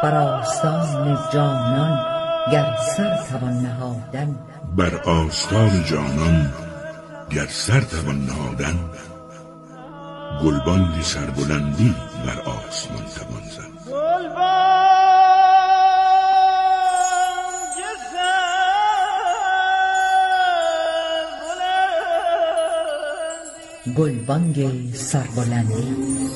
بر آستان جانان گر سر توان نهادن، بر آستان جانان گر سر توان نهادن، گلبانگ سربلندی بر آسمان توان زد. گلبانگ سربلندی.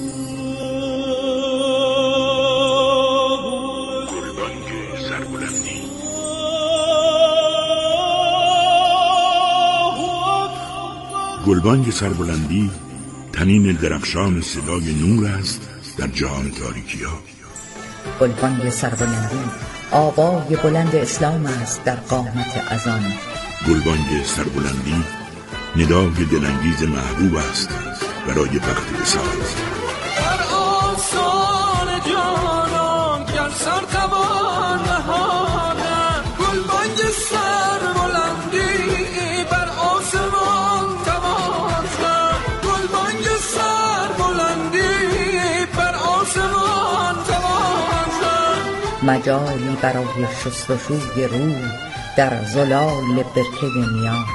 گلبانگ سربلندی تنین درخشان صدای نور است در جهان تاریکی‌ها. گلبانگ سربلندی آوای بلند اسلام است در قامت اذان. گلبانگ سربلندی ندای دلانگیز محبوب است برای وقت وصال. بر آسمان جانان گر سر توان نهادن، گلبانگ سربلندی بر آسمان توان زد. گلبانگ سربلندی بر آسمان توان زد. مجالی برای شستشوی روح در زلال برکه نیاز.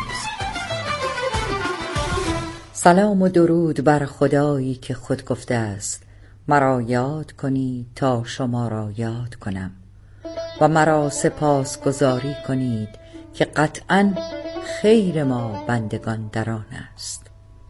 سلام و درود بر خدایی که خود گفته است مرا یاد کنید تا شما را یاد کنم و مرا سپاسگزاری کنید که قطعاً خیر ما بندگان در آن است.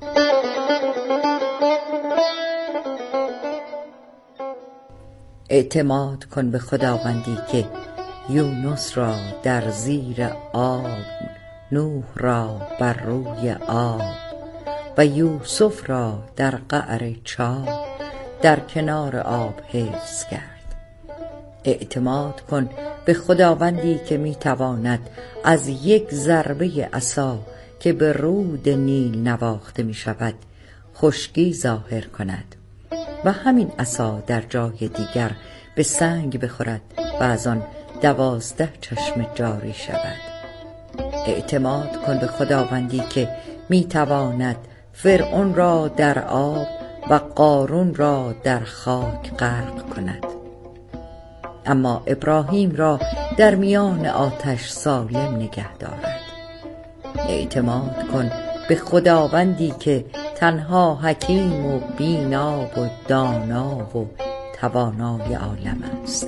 اعتماد کن به خداوندی که یونس را در زیر آب، نوح را بر روی آب و یوسف را در قعر چاه در کنار آب حفظ کرد. اعتماد کن به خداوندی که میتواند از یک ضربه عصا که به رود نیل نواخته می شود خشکی ظاهر کند و همین عصا در جای دیگر به سنگ بخورد و از آن 12 چشمه جاری شود. اعتماد کن به خداوندی که میتواند فرعون را در آب و قارون را در خاک غرق کند، اما ابراهیم را در میان آتش سالم نگه دارد. اعتماد کن به خداوندی که تنها حکیم و بینا و دانا و توانای عالم است.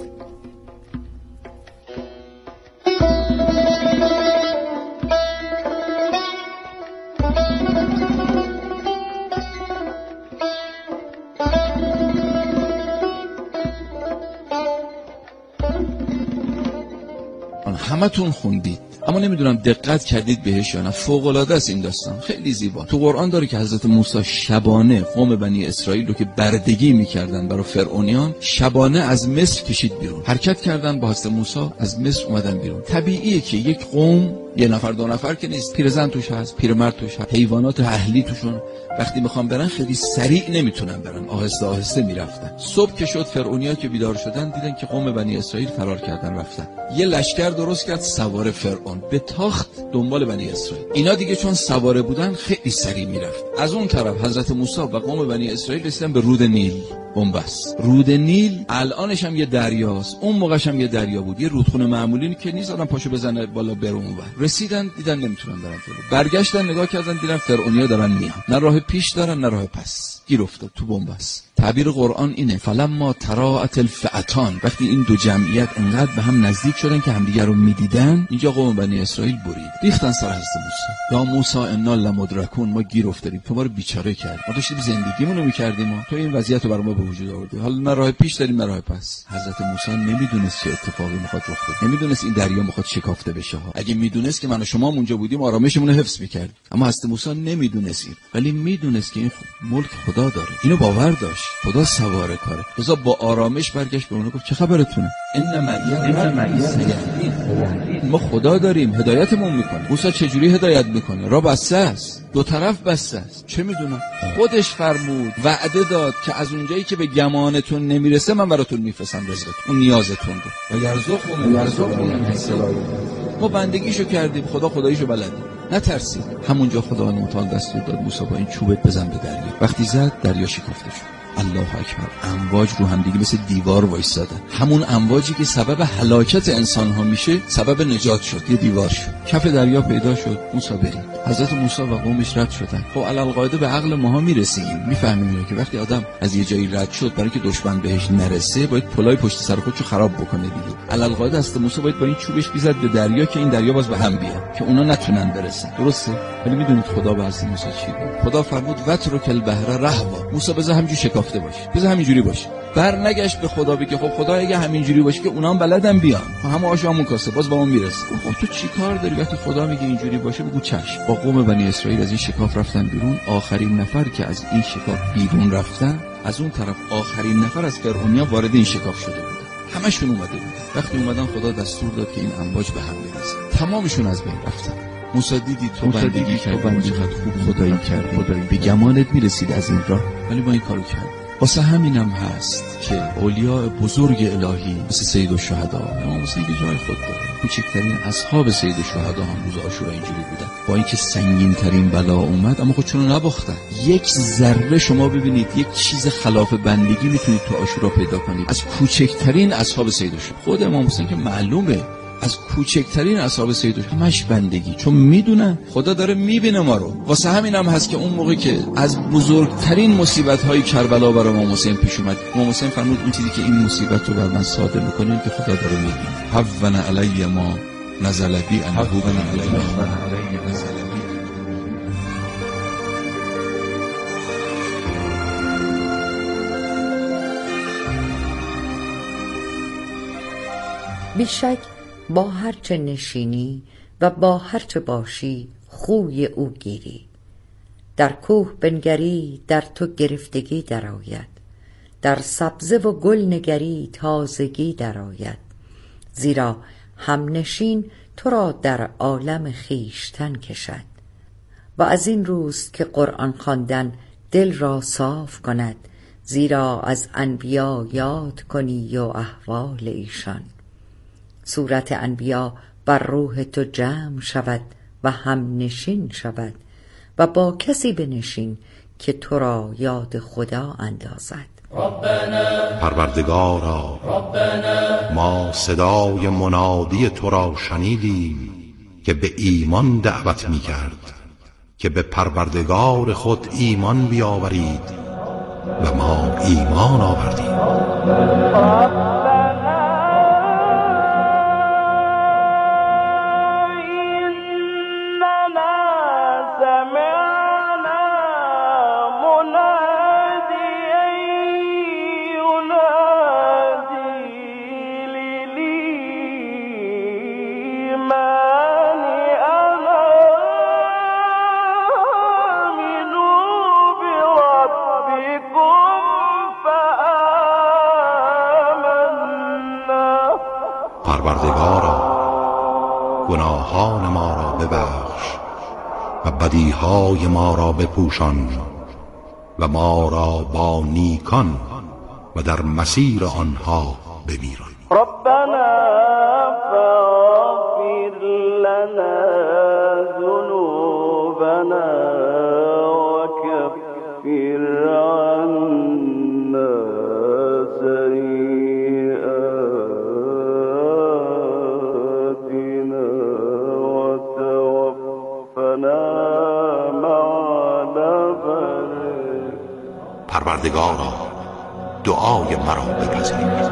همتون خوندید اما نمیدونم دقت کردید بهش یا نه. فوق العاده است این داستان، خیلی زیبا. تو قرآن داره که حضرت موسی شبانه قوم بنی اسرائیل رو که بردگی میکردن برای فرعونیان شبانه از مصر کشید بیرون. حرکت کردن با حضرت موسی از مصر اومدن بیرون. طبیعیه که یک قوم یه نفر دو نفر که نیست، پیرزن توش هست، پیرمرد توش هست، حیوانات اهلی توشون، وقتی میخوام برن خیلی سریع نمیتونن برن، آهسته آهسته میرفتن. صبح که شد فرعونیا که بیدار شدن دیدن که قوم بنی اسرائیل فرار کردن رفتن. یه لشکر درست کرد سوار فرعون به تاخت دنبال بنی اسرائیل. اینا دیگه چون سواره بودن خیلی سریع میرفت. از اون طرف حضرت موسی و قوم بنی اسرائیل رسیدن به رود نیل. بنبست رود نیل الانش هم یه دریاست، اون موقعش هم یه دریا بود، یه رودخونه معمولی که نیست آدم پاشو بزنه بالا بره اونور. رسیدن دیدن نمیتونن برن جلو، برگشتن نگاه کردن دیدن فرعونیا دارن میان، نه راه پیش دارن نه راه پس، گیر افتاد تو بنبست. تعبیر قرآن اینه فلما تراءت الفئتان، وقتی این دو جمعیت انقدر به هم نزدیک شدن که همدیگر رو میدیدن، اینجا قوم بنی اسرائیل برید ریختن سر حضرت موسی. یا موسی انا لمدرکون، ما گیر افتادیم، تو ما رو بیچاره کرد، ما داشتیم زندگیمون رو میکردیم و تو این وضعیت رو برای ما به وجود آوردی، حالا نه راه پیش داریم نه راه پس. حضرت موسی نمیدونست چه اتفاقی میخواد رخ بده، نمیدونست این دریا میخواد شکافته بشه ها. اگه میدونست که من و شما اونجا بودیم آرامشمون رو حفظ میکرد، اما حضرت موسی نمیدونست این، ولی میدونست که این ملک خدا داره، اینو باور داشت، خدا سواره کاره. لذا با آرامش برگشت به اونها گفت چه خبرتونه؟ ما خدا داریم، هدایتمون میکنه. موسی چجوری هدایت میکنه؟ راه بسته است، دو طرف بسته است. چه میدونم؟ خودش فرمود، وعده داد که از اونجایی که به گمانتون نمیرسه من براتون میفرستم رزقتون، اون نیازتون رو. و یرزقون ما بندگیشو کردیم، خدا خداییشو بلده. نترسید. همونجا خدا متعال دستور داد موسی با این چوبت بزن به دریا. وقتی زد دریا شکافته شد. الله اکبر، امواج رو هم دیگه مثل دیوار وایسادن. همون امواجی که سبب هلاکت انسان ها میشه سبب نجات شد، یه دیوار شد. کف دریا پیدا شد، موسی برید. حضرت موسی و قومش رد شدن. خب علالقاعده به عقل ماها میرسیم، میفهمیم که وقتی آدم از یه جایی رد شد برای که دشمن بهش نرسه باید پلای پشت سر خودشو خراب بکنه دیگه. علالقاعده حضرت موسی باید با این چوبش بیزد به دریا که این دریا باز به هم بیاد که اونا نتونن برسن. درسته؟ ولی میدونید خدا به حضرت موسی چی گفت؟ خدا فرمود وترک البحر رهوا. موسی بذار همینجوری شکافته باشه، بذار همینجوری باشه. برنگشت به خدا بگه خب خدا اگه همینجوری باشه که اونام بلدن بیان، همه آشامون کاسه باز با اون میرسه. خب تو چیکار داری وقتی خدا میگه اینجوری باشه؟ بگو چشم. با قوم بنی اسرائیل از این شکاف رفتن بیرون. آخرین نفر که از این شکاف بیرون رفتن، از اون طرف آخرین نفر از فرعونیا وارد این شکاف شده بود. همشون اومده بود. وقتی اومدن خدا دستور داد که این امواج به هم بریزه. تمامشون از بین رفتن. موسی دیدی تو بندگی کردی، چقدر خوب خدایی کردی، به گمانت میرسید از این راه، ولی ما این کارو کردیم. واسه همینم هست که اولیاء بزرگ الهی مثل سید الشهدا، امام حسین که جای خود داره، کوچکترین اصحاب سید الشهدا هم روز عاشورا اینجوری بودن. با اینکه سنگین ترین بلا اومد اما خودشون رو نباختن. یک ذره شما ببینید یک چیز خلاف بندگی میتونید تو عاشورا پیدا کنید از کوچکترین اصحاب سید الشهدا. خود امام حسین که معلومه از کوچکترین اصحاب سید همش بندگی، چون میدونن خدا داره میبینه ما رو. واسه همین هم هست که اون موقع که از بزرگترین مصیبت‌های کربلا برای امام حسین پیش اومد، امام حسین فرمود اون چیزی که این مصیبت رو بر من صادر میکنه که خدا داره میبینه. هون علی ما نزل بی انه هون علی ما نزل بی. بیشک با هرچه نشینی و با هرچه باشی خوی او گیری. در کوه بنگری در تو گرفتگی درآید، در سبزه و گل نگری تازگی درآید. زیرا همنشین تو را در عالم خویشتن کشد و از این روست که قرآن خواندن دل را صاف کند، زیرا از انبیا یاد کنی و احوال ایشان. صورت انبیا بر روح تو جمع شود و هم نشین شود و با کسی بنشین که تو را یاد خدا اندازد. پروردگارا، ما صدای منادی تو را شنیدیم که به ایمان دعوت می کرد که به پروردگار خود ایمان بیاورید و ما ایمان آوردیم. پروردگارا، گناهان ما را ببخش و بدیهای ما را بپوشان و ما را با نیکان و در مسیر آنها بمیران. ربنا فاغفر لنا ذنوبنا وكفر عنا سيئاتنا وتوفنا مع الأبرار. پروردگارا، دعای مرا بپذیر.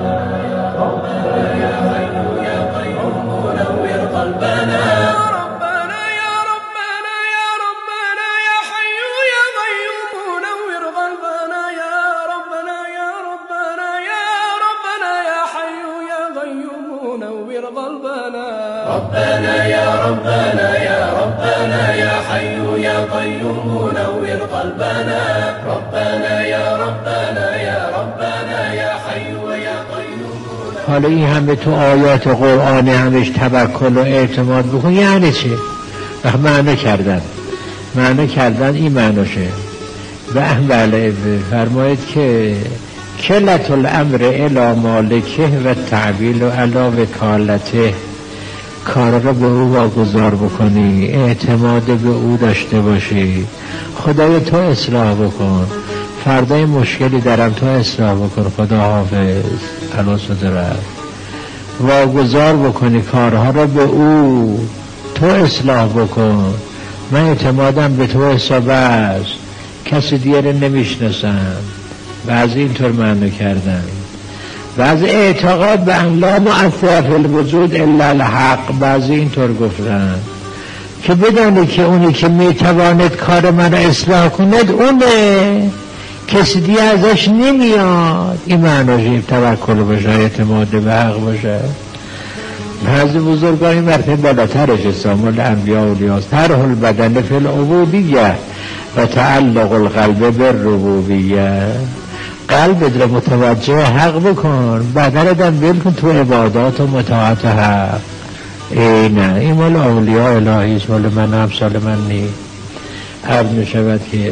ربنا يا ربنا يا ربنا يا حي يا قيوم نور قلبنا. ربنا يا ربنا يا ربنا يا حي يا قيوم. حالا این همه تو آیات قرآن همش توکل و اعتماد بکن یعنی چه؟ معنی کردن این معناشه. بله فرمایید که کلت الامر الی مالکه و تعویل علی وکالته. کار را به او واگذار بکنی، اعتماد به او داشته باشی، خدای تو اصلاح بکن، فردا این مشکلی دارم تو اصلاح بکن، خدا حافظ، علا صدرت. واگذار بکنی کارها رو به او، تو اصلاح بکن. من اعتمادم به تو حساب است، کسی دیگه رو نمیشناسم. بعضی اینطور معنی کردن، بعضی اعتقاد به ان لا مؤثر فی الوجود الا الحق، بعضی اینطور گفتن که بدانی که اونی که میتواند کار من رو اصلاح کند اونه، کسی دیگه ازش نمیاد. این معناش توکل باشه، اعتماد به حق باشه. بعضی بزرگان این مرتبه بالاترش استعمال انبیاء و اولیاست. طرح البدن فی العبودیه و تعلق القلب بالربوبیه. قلبت رو متوجه حق بکن، بدنت هم ول کن تو عبادات و مطاعت حق. نه این مال اولیاء الهی است، مال من امثال من نیست. عرض می شود که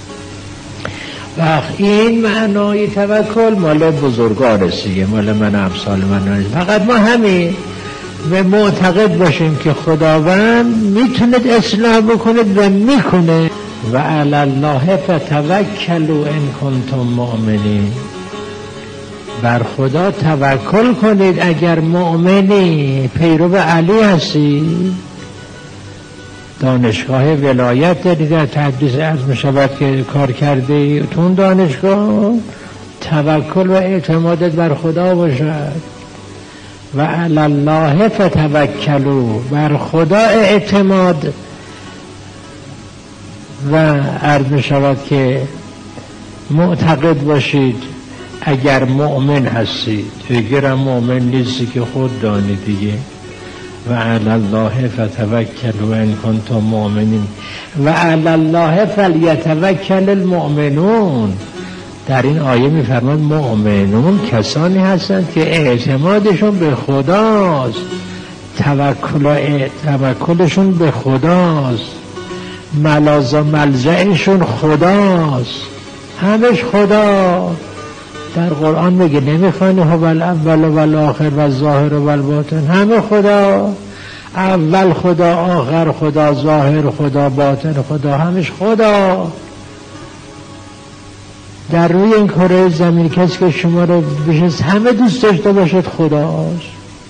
وقت این معنای توکل مال بزرگان است، مال من امثال من نیست. فقط ما همین و معتقد باشیم که خداوند میتوند اصلاح بکند و میکنه. و علی الله فتوکلوا ان کنتم مؤمنین. بر خدا توکل کنید اگر مؤمنی، پیرو علی هستی. دانشگاه ولایت داری، در تدریس عرض می شود که کار کرده تو اون دانشگاه، توکل و اعتمادت بر خدا باشد. و علی الله فتوکلوا، بر خدا اعتماد و عرض می شود که معتقد باشید اگر مؤمن هستید. اگر مؤمن نیستی که خود دانی دیگه. و علی الله فتوکلوا ان کنتم مؤمنین و علی الله فلیتوکل المؤمنون. در این آیه میفرماد مؤمنون کسانی هستند که اعتمادشون به خداست، توکلشون به خداست، ملاذ و ملجأشون خداست، همش خدا. در قرآن میگه نمیخوانی هو الاول و الاخر و الظاهر و الباطن، همه خدا، اول خدا، آخر خدا، ظاهر خدا، باطن خدا، همش خدا. در روی این کره زمین کسی که شما رو بیش همه دوست داشته باشد خداست.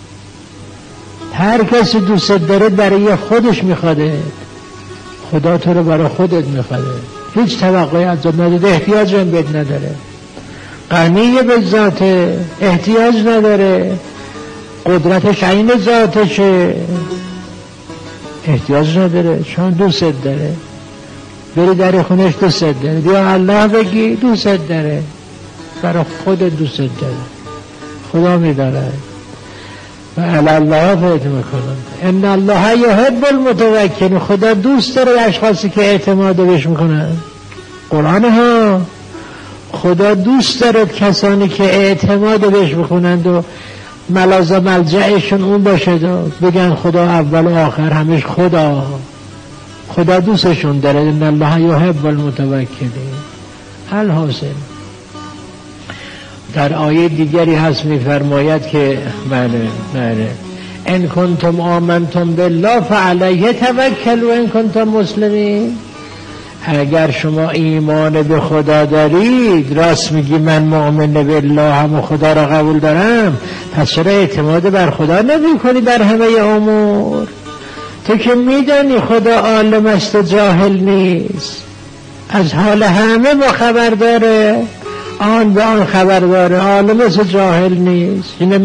هر کسی دوست داره برای خودش میخواده، خدا تو رو برای خودت میخواده، هیچ توقعی از نداره، احتیاج هم بهت نداره، غنی به ذاته، احتیاج نداره، قدرتش عین ذاتشه، احتیاج نداره، چون دوست داره. بری در خونش دوست داره، بیا الله بگی دوست داره، برای خود دوست داره، خدا میداره. و علی الله فیت میکنن ان الله یحب المتوکلین. خدا دوست داره اشخاصی که اعتماد بهش میکنن. قرآن ها خدا دوست داره کسانی که اعتماد بهش میکنند و ملاذ و ملجأشون اون باشه و بگن خدا اول و آخر، همش خدا. خدا دوستشون داره. ان الله یحب المتوکلین. الحاصل در آیه دیگری هست میفرماید که بله ان کنتم آمنتم بالله فعلیه توکلوا ان کنتم مسلمین. اگر شما ایمان به خدا دارید، راست میگی من مؤمن بالله هم خدا را قبول دارم، پس چرا اعتماد بر خدا نمی کنی در همه امور؟ تو که میدانی خدا عالم است و جاهل نیست، از حال همه ما خبر داره، آن به آن خبر داره، عالم است و جاهل نیست. اینو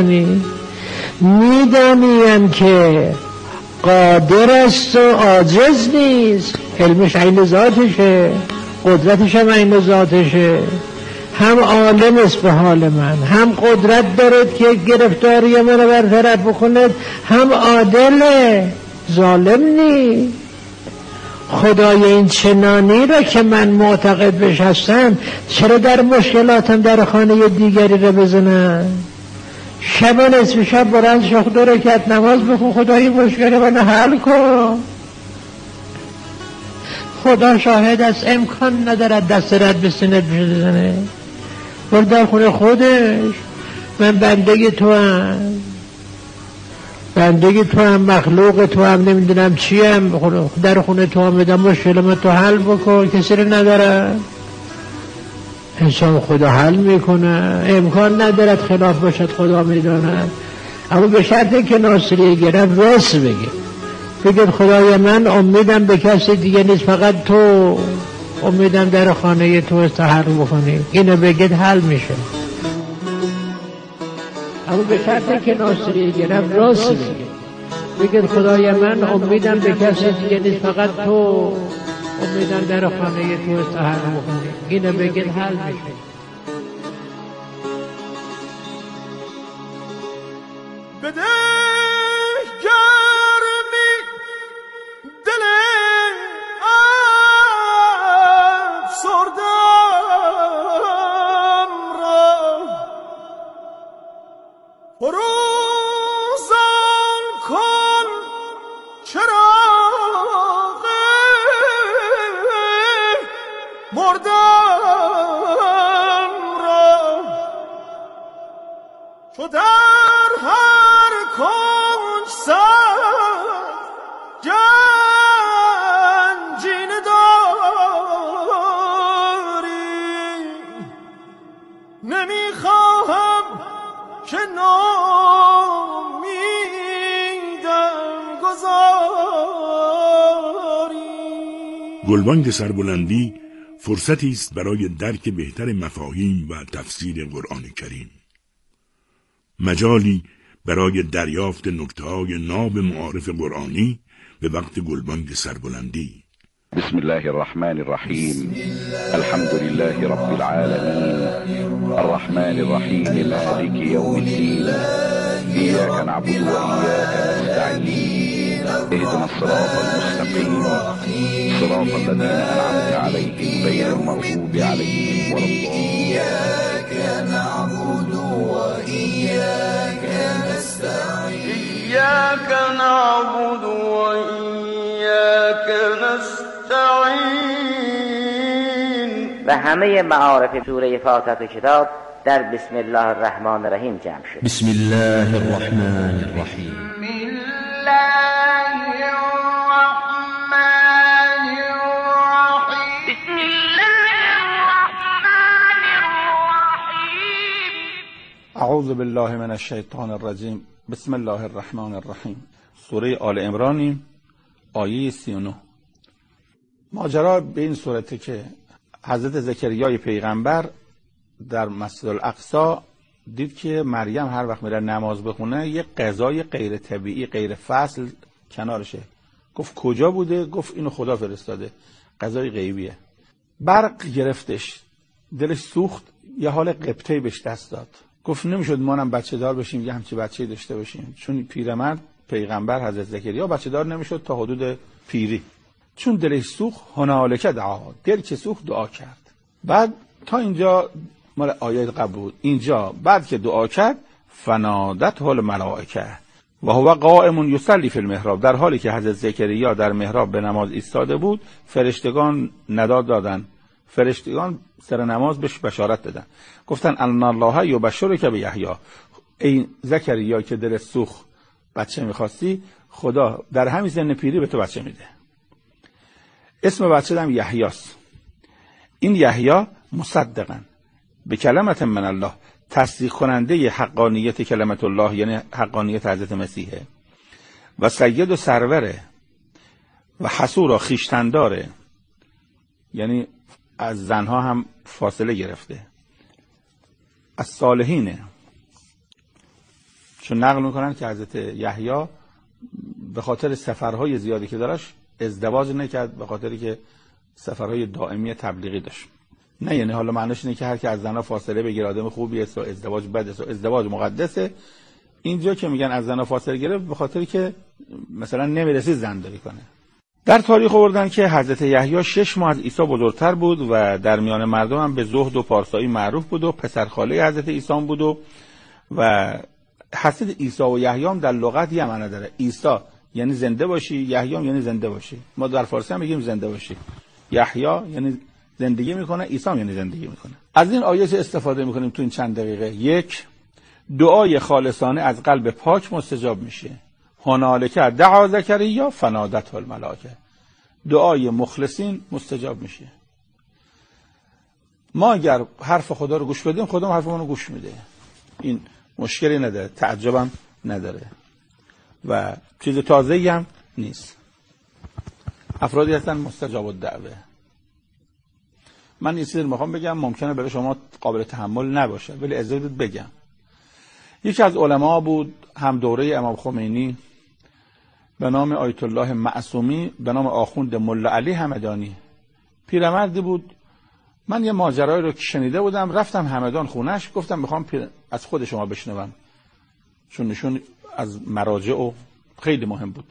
میدانیم که قادر است و عاجز نیست، علمش عین ذاتشه، قدرتش هم عین ذاتشه، هم عالم است به حال من، هم قدرت دارد که گرفتاری من رو برطرف بکند، هم عادله، ظالم نیست. خدای این چنانی را که من معتقد بهش هستم چرا در مشکلاتم در خانه دیگری را بزنم؟ شب نصف شب برند شخ 2 رکعت نماز بخون، خدای مشکل من حل کن. خدا شاهد است، امکان ندارد دست رد به سینت بزنه. برو در خونه خودش، من بنده تو هم مخلوق تو هم نمیدونم چیم، در خونه تو هم بدم مشکل من تو حل بکن، کسی رو ندارم. انسان خدا حل میکنه، امکان ندارد خلاف باشد، خدا میداند. اما به شرطی که ناصری گرفت راست بگه خدای من امیدم به کسی دیگه نیست، فقط تو، امیدم در خانه تو است، حل بکنی. اینو بگید حل میشه. اما به شرطی که ناصری گرفت راست بگه خدای من امیدم به کسی دیگه نیست، فقط تو، امیدم در خانه تو است، حل بکنی. اینو بگید حل میشه. بده گرمی دل افسردم را، فروزان کن چراغ مردم را، چو در هر کنج سر گنجین داری، نمیخواهم که نامیدم گذاری. گلبانگ سربلندی فرصتی است برای درک بهتر مفاهیم و تفسیر قرآن کریم، مجالی برای دریافت نکته‌های ناب معارف قرآنی به وقت گلبانگ سربلندی. بسم الله الرحمن الرحیم، الحمد لله رب العالمین، الرحمن الرحیم، مالک یوم الدین، ایاک نعبد و ایاک نستعین، اهدنا الصراط المستقیم، صراط الذین انعمت علیهم غیر المغضوب علیهم ولا الضالین. إياك نعبد وإياك نستعين، إياك نعبد وإياك نستعين. و همه معارف سوره فاتحه کتاب در بسم الله الرحمن الرحیم جمع شد. بسم الله الرحمن الرحیم. بسم الله الرحمن الرحیم. بسم الله الرحمن الرحیم. اعوذ بالله من الشیطان الرجیم. بسم الله الرحمن الرحیم. سوره آل عمران آیه 39. ماجرا به این صورته که حضرت زکریای پیغمبر در مسجد الاقصی دید که مریم هر وقت میره نماز بخونه یه غذای غیر طبیعی، غیر فصل کنارشه. گفت کجا بوده؟ گفت اینو خدا فرستاده، غذای غیبیه. برق گرفتش، دلش سوخت، یه حال قبطه‌ای بهش دست داد. گفت نمیشد مانم بچه دار بشیم، یه همچی بچه‌ای داشته باشیم، چون پیرمرد پیغمبر حضرت زکریا بچه دار نمیشد تا حدود پیری. چون دلش سوخت، هنالک دعا، دل که سوخت دعا کرد. بعد تا اینجا مال آیات قبل بود. اینجا بعد که دعا کرد، فنادته الملائکه و هو قائم یصلی فی المحراب، در حالی که حضرت زکریا در محراب به نماز ایستاده بود، فرشتگان نداد دادن، فرشتگان سر نماز بهش بشارت دادن، گفتن ان الله یبشرک بیحیی، ای زکریا که دل سوخت بچه می‌خواستی، خدا در همین سن پیری به تو بچه میده. اسم بچه هم یحیاست. این یحیی مصدقاً به کلمت من الله، تصدیق کننده حقانیت کلمت الله یعنی حقانیت حضرت مسیحه، و سید و سروره، و حصور خویشتنداره، یعنی از زنها هم فاصله گرفته، از صالحینه. چون نقل میکنن که حضرت یحیی به خاطر سفرهای زیادی که داشت ازدواج نکرد، به خاطری که سفرهای دائمی تبلیغی داشت. نه یعنی حالا معنیش اینه که هر کی از زنها فاصله بگیره آدم خوبیه، و ازدواج بده، و ازدواج مقدسه. اینجا که میگن از زنها فاصله گرفت به خاطری که مثلا نمیرسید زنداری کنه. در تاریخ آوردن که حضرت یحیی 6 ماه از عیسی بزرگتر بود و در میان مردم هم به زهد و پارسایی معروف بود و پسرخاله حضرت عیسی بود و حضرت عیسی و یحیی هم در لغت یه معنی داره. عیسی یعنی زنده باشی، یحیی یعنی زنده باشی. ما در فارسی هم میگیم زنده باشی. یحیی یعنی زندگی میکنه، عیسی یعنی زندگی میکنه. از این آیه استفاده میکنیم تو این چند دقیقه. یک، دعای خالصانه از قلب پاک مستجاب میشه. هنالک دعا زکریا فنادته الملائکه، دعای مخلصین مستجاب میشه. ما اگر حرف خدا رو گوش بدیم خدا حرفمون رو گوش میده، این مشکلی نداره، تعجبم نداره و چیز تازه‌ای هم نیست. افرادی هستن مستجاب الدعوه. من یه چیزی میخوام بگم ممکنه برای شما قابل تحمل نباشه ولی اجازه بدید بگم. یکی از علما بود هم دوره امام خمینی به نام آیت الله معصومی به نام آخوند ملا علی همدانی، پیرمردی بود. من یه ماجرایی رو شنیده بودم، رفتم همدان خونش، گفتم میخوام از خود شما بشنوم، چون نشون از مراجع و خیلی مهم بود.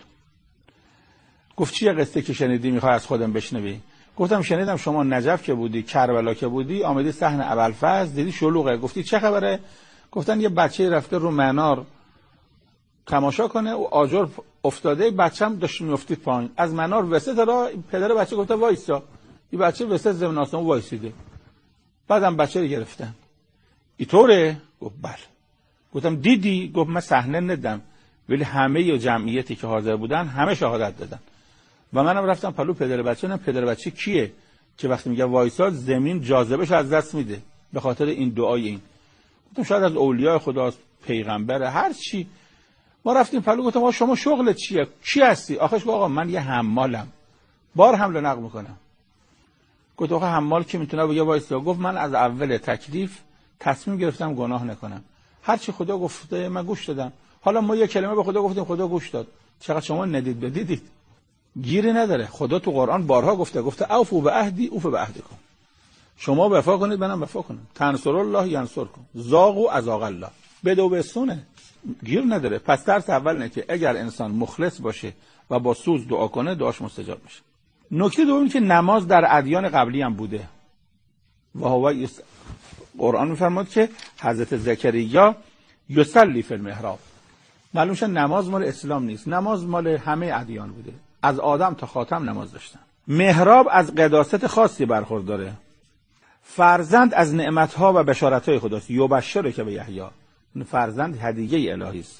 گفت چیه قصه که شنیدی میخوای از خودم بشنوی؟ گفتم شنیدم شما نجف که بودی، کربلا که بودی، آمدی صحن ابوالفضل دیدی شلوغه، گفتی چه خبره؟ گفتن یه بچه رفته رو منار تماشا کنه و آجر افتاده، بچه‌م داشت میافتید پایین از منار وسط را، پدر بچه گفته وایسا، این بچه وسط زمین آسمون وایسیده. بعدم بچه رو گرفتن. اینطوره؟ گفت بله. گفتم دیدی؟ گفت من صحنه ندیدم ولی همه جمعیتی که حاضر بودن همه شهادت دادن و منم رفتم پلو پدر بچه. نه پدر بچه کیه که وقتی میگه وایسا زمین جاذبهش از دست میده به خاطر این دعای این. گفتم شاید از اولیاء خداست، پیغمبر، هر چی. ما رفتیم پلو، گفتم آقا شما شغلت چیه؟ کی هستی؟ آخرش گفت آقا من یه حمالم، بار حمل و نقل میکنم. گفت آقا حمال کی میتونه بگه وایسا؟ گفت من از اول تکلیف تصمیم گرفتم گناه نکنم، هر چی خدا گفته من گوش دادم. حالا ما یه کلمه به خدا گفتیم خدا گوش داد، چقدر شما ندید بدیدید؟ گیری نداره. خدا تو قرآن بارها گفته اوفوا بعهدی اوف بعهدکم، شما وفا کنید منم وفا کنم، تنصر الله ینصرکم، ذاقوا عذاب الله، بدو به سونه. گیر نداره. پس درس اول اینه که اگر انسان مخلص باشه و با سوز دعا کنه دعاش مستجاب میشه. نکته دوم که نماز در ادیان قبلی هم بوده و هو قرآن میفرماد که حضرت زکریا یصلی فی المحراب. معلوم شد نماز مال اسلام نیست، نماز مال همه ادیان بوده، از آدم تا خاتم نماز داشتن. محراب از قداست خاصی برخورداره. فرزند از نعمتها و بشارتهای خداست. یبشره که به یحیی، فرزند هدیه الهی است.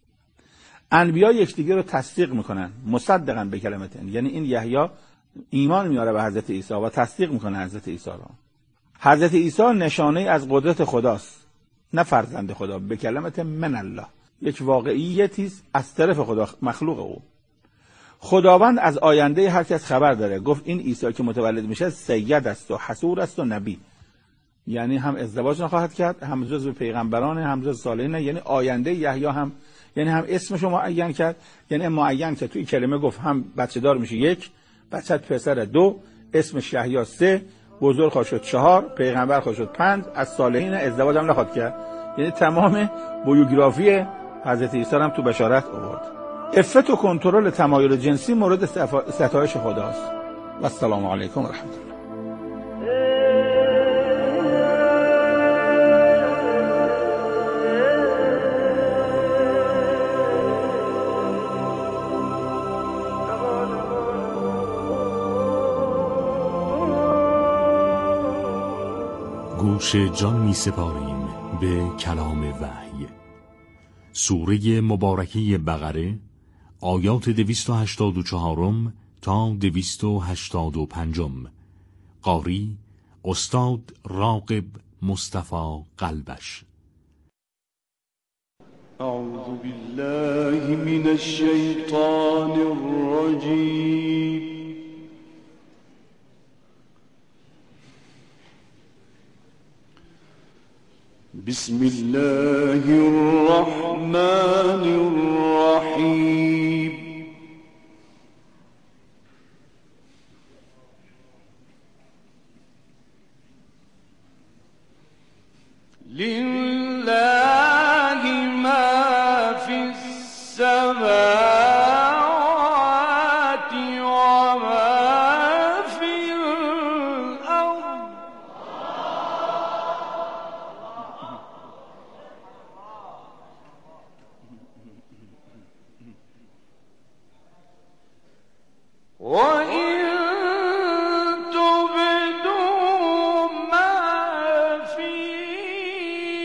انبیا یکدیگر رو تصدیق میکنن، مصدقاً به کلمتین، یعنی این یحیی ایمان میاره به حضرت عیسی و تصدیق میکنه حضرت عیسی را. حضرت عیسی نشانه از قدرت خداست، نه فرزند خدا، به کلمت من الله، یک واقعیتی است از طرف خدا، مخلوق او. خداوند از آینده هر کس خبر داره. گفت این عیسی که متولد میشه سید است و حصور است و نبی، یعنی هم ازدواج نخواهد کرد، هم جزو پیغمبران، هم جزو صالحین، یعنی آینده یحیی هم، یعنی هم اسمشو معین کرد، یعنی معین که توی کلمه گفت هم بچه دار میشه 1، بچت پسر 2، اسمش یحیی 3، بزرگ خواهد شد 4، پیغمبر خواهد شد 5، از صالحین ازدواج هم نخواهد کرد. یعنی تمام بیوگرافی حضرت عیسی هم تو بشارت آورد. عفت و کنترل تمایل جنسی مورد ستایش خداست. و السلام علیکم و رحمت الله. گوش جان می سپاریم به کلام وحی. سوره مبارکه بقره، آیات 284 تا 285. قاری استاد راغب مصطفی قلبش. اعوذ بالله من الشیطان الرجیم. بسم الله الرحمن الرحیم. لله ما فی السماوات و ما فی الارض. وَإِن تُبْدُوا مَا فِي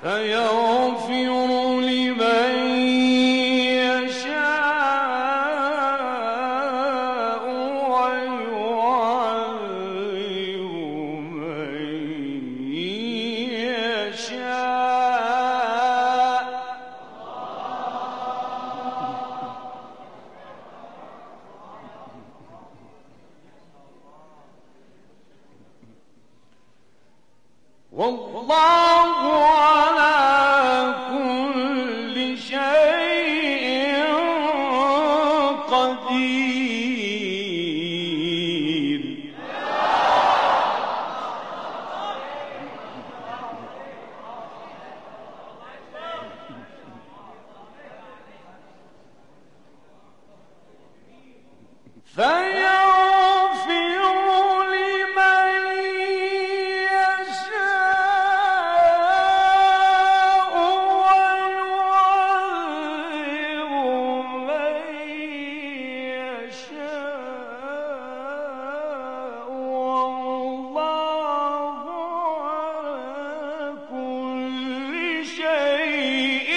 فيغفر لمن يشاء ويعذب من يشاء. والله على كل شيء قدير. فيغفر لمن يشاء ويعذب من يشاء. والله على كل شيء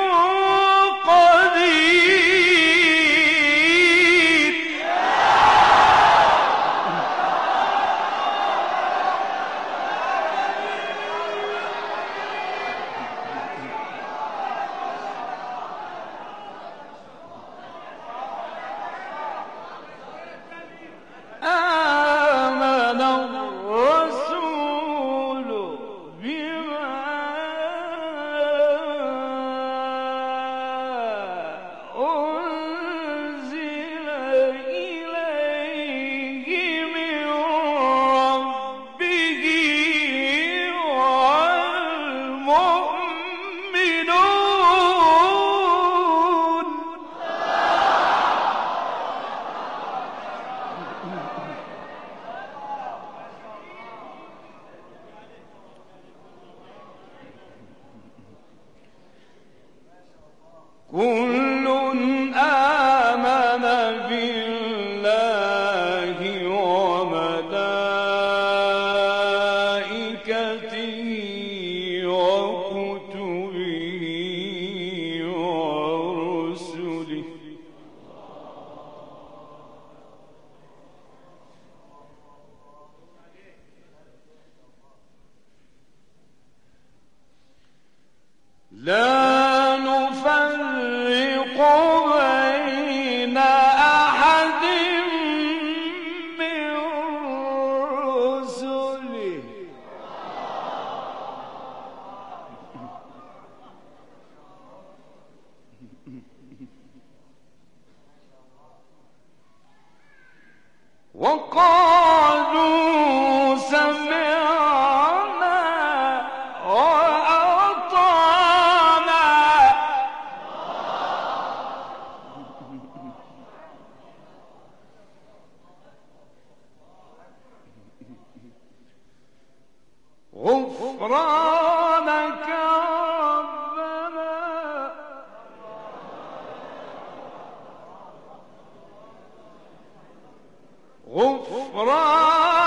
قدير. آمن الرسول بما أنزل إليه من ربه والمؤمنون. كل آمن بالله وملائكته وكتبه ورسله لا نفرق بين أحد من رسله. وقالوا سمعنا وأطعنا غفرانك ربنا غفرانك